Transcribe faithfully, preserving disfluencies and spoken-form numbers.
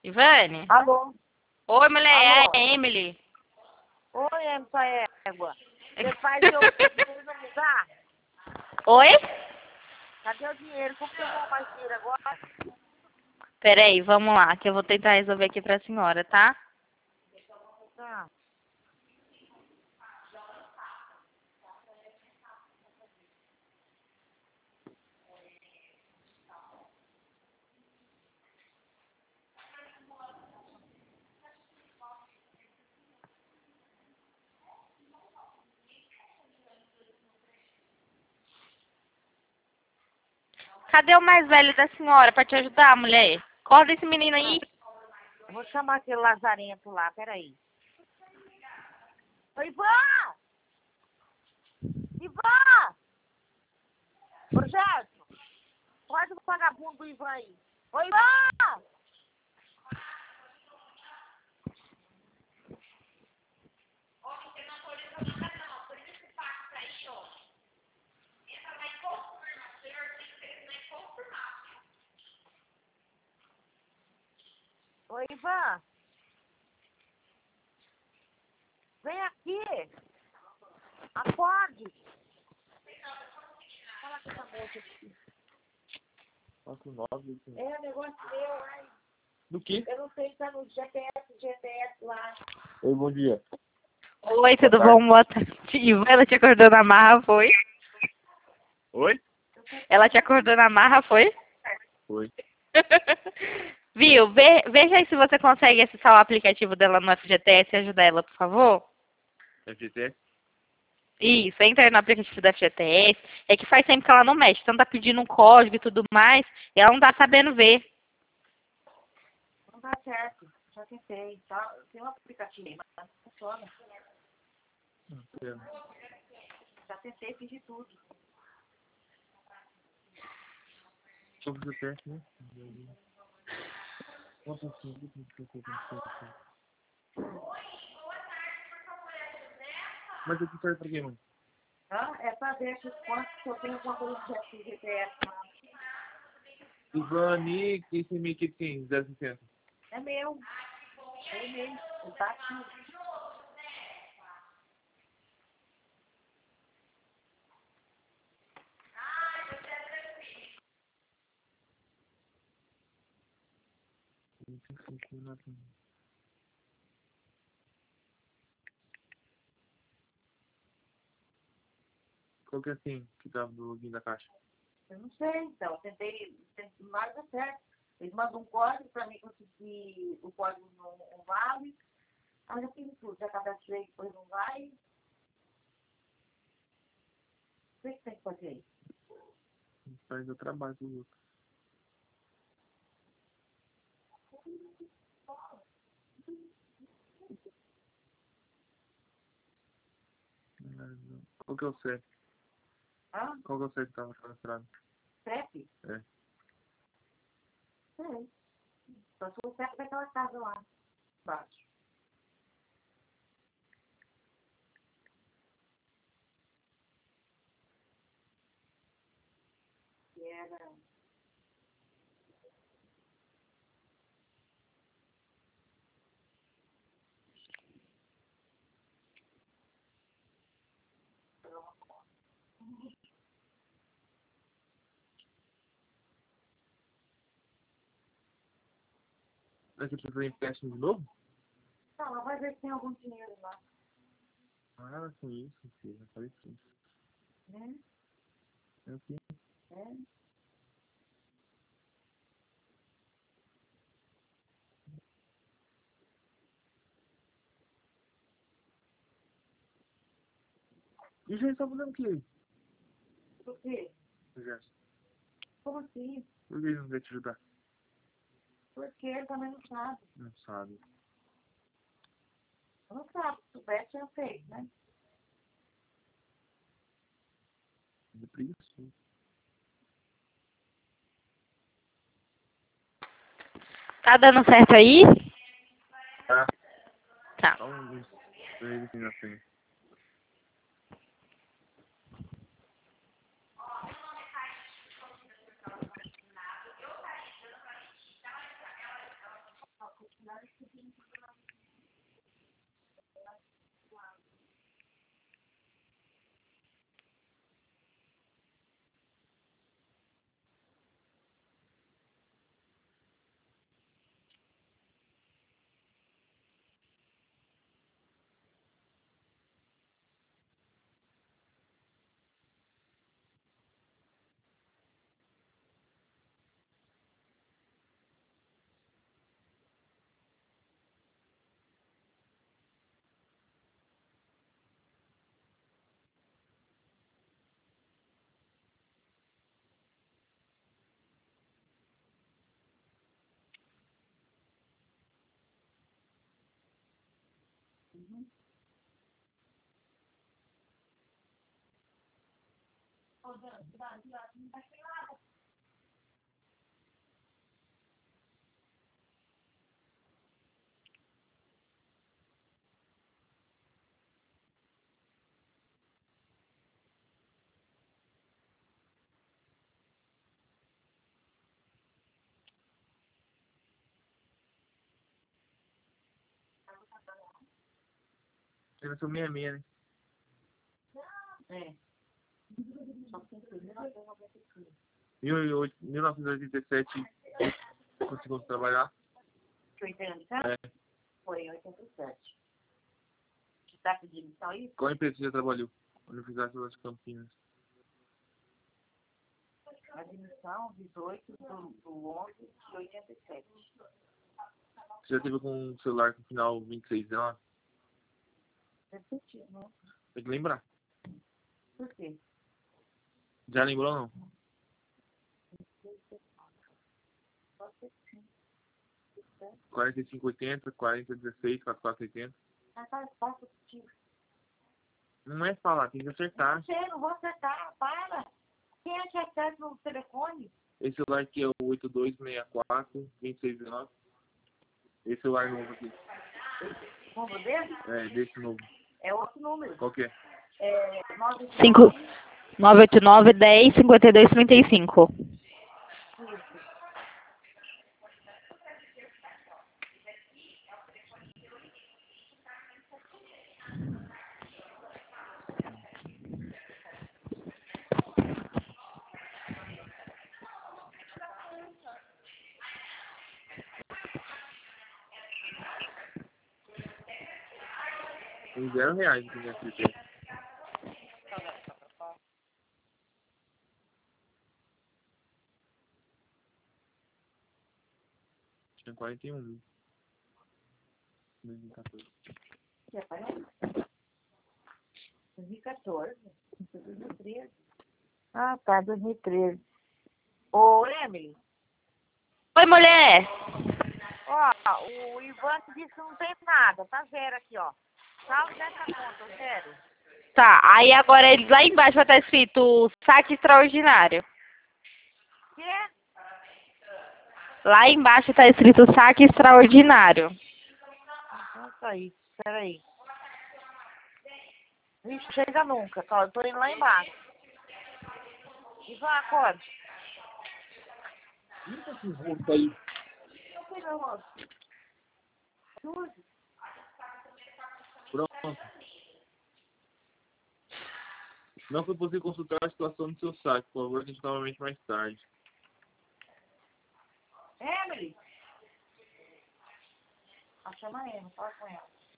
Ivane? Alô? Oi, mulher, Alô? é a Emily. Oi, é sua égua. Você faz seu dinheiro não me dá? Oi? Cadê o dinheiro? Como que eu vou mais dinheiro agora? Peraí, vamos lá, que eu vou tentar resolver aqui pra senhora, tá? Tá. Cadê o mais velho da senhora pra te ajudar, mulher? Acorda esse menino aí. Eu vou chamar aquele lazarento lá, peraí. Oi, Ivan! Ivan! Ô, Gerson, traz o vagabundo do Ivan aí. Oi, Ivan! Oi, Ivan! Vem aqui! Acorde! Fala com essa moça aqui. Nossa, nove. É, o negócio meu, ai. Do que? Eu não sei se tá no G P S, G P S lá. Oi, bom dia. Oi, tudo Boa bom? Boa tarde. Ela te acordou na marra, foi? Oi? Ela te acordou na marra, foi? Foi. Viu? Ve veja aí se você consegue acessar o aplicativo dela no F G T S e ajudar ela, por favor. F G T S? Isso, entra aí no aplicativo da F G T S. É que faz tempo que ela não mexe, então tá pedindo um código e tudo mais, e ela não tá sabendo ver. Não dá certo. Já tentei. Tá? Tem um aplicativo aí, mas não funciona. Já tentei, fiz de tudo. F G T S, né? Nossa, sim, que tem que ter. Mas eu serve pra quê, mãe? Ah, é pra ver que quanto que eu tenho alguma coisa de G P S lá. Ivani, que esse e-mail aqui tem? zero sessenta. É meu. É meu. Tá aqui. Qual que é assim que tava no login da caixa? Eu não sei, então. Tentei, tentei mais dá certo. Eles mandam um código pra mim conseguir. O código não, não vale. Aí eu fiz tudo. Já cadastrei, depois não vai. O que que tem que fazer aí? Faz o trabalho dos outros. Qual que é o C E P? Ah, Qual que é o C E P que tava cadastrado? C E P? É. Sei. Só se o C E P daquela casa lá. Embaixo. Que era. Mas você precisa fazer empréstimo de novo? Não, ela vai ver se tem algum dinheiro lá. Ah, com isso, filho. Já falei tudo. Né? É o quê? É. E o Gerson tá fazendo o quê? Por quê? O Gerson. Como assim? Por que ele não quer te ajudar? Porque ele também não sabe. Não sabe. Não sabe. Se soubesse, eu sei, né? É preguiçoso. Tá dando certo aí? Tá. Tá. Só uns dois assim na frente. Uhum. Ele são meia meia, né? É. Só que tem mil novecentos e noventa e cinco. mil novecentos e oitenta e sete conseguiu trabalhar? Que eu entendo, tá? É. Foi em oitenta e sete. Que tá pedindo só isso? Qual empresa você já trabalhou? Universidade das Campinas. Admissão dezoito do, do onze de oitenta e sete. Você já teve com um celular com final vinte e seis dezenove? Faz sentido, né? Tem que lembrar. Por quê? Já lembrou ou não? Pode ser sim. quarenta e cinco oitenta, quarenta dezesseis, quarenta e quatro oitenta. Ah, faz fácil tio. Não é falar, tem que acertar. Você não vou acertar, para. Quem é que acerta no telefone? Esse celular aqui é o oito dois seis quatro, dois seis um nove. Esse celular novo aqui. Como dele? É, desse novo. É outro número. Qual que é? É nove cinco nove oito nove dez cinquenta e dois trinta e cinco. Tem zero reais aqui nesse tempo. Tinha quarenta e um mil. dois mil e quatorze. Que aparece? dois mil e quatorze. dois mil e treze. Ah, tá, dois mil e treze. Ô, Emily. Oi, mulher! Ó, o Ivan disse que não tem nada. Tá zero aqui, ó. Salve dessa conta, zero. Tá, aí agora ele- lá embaixo vai estar escrito saque extraordinário. Quê? Lá embaixo está escrito saque extraordinário. Então tá aí. Peraí. Vixe, chega nunca. Tá, eu tô indo lá embaixo. Ivan, acorde. Limpa esse rosto aí. Não sei, meu rosto. Ajude. Pronto. Não foi possível consultar a situação do seu site. Por favor, tente novamente mais tarde. Emily. Ah, chama a Emily, fala com ela.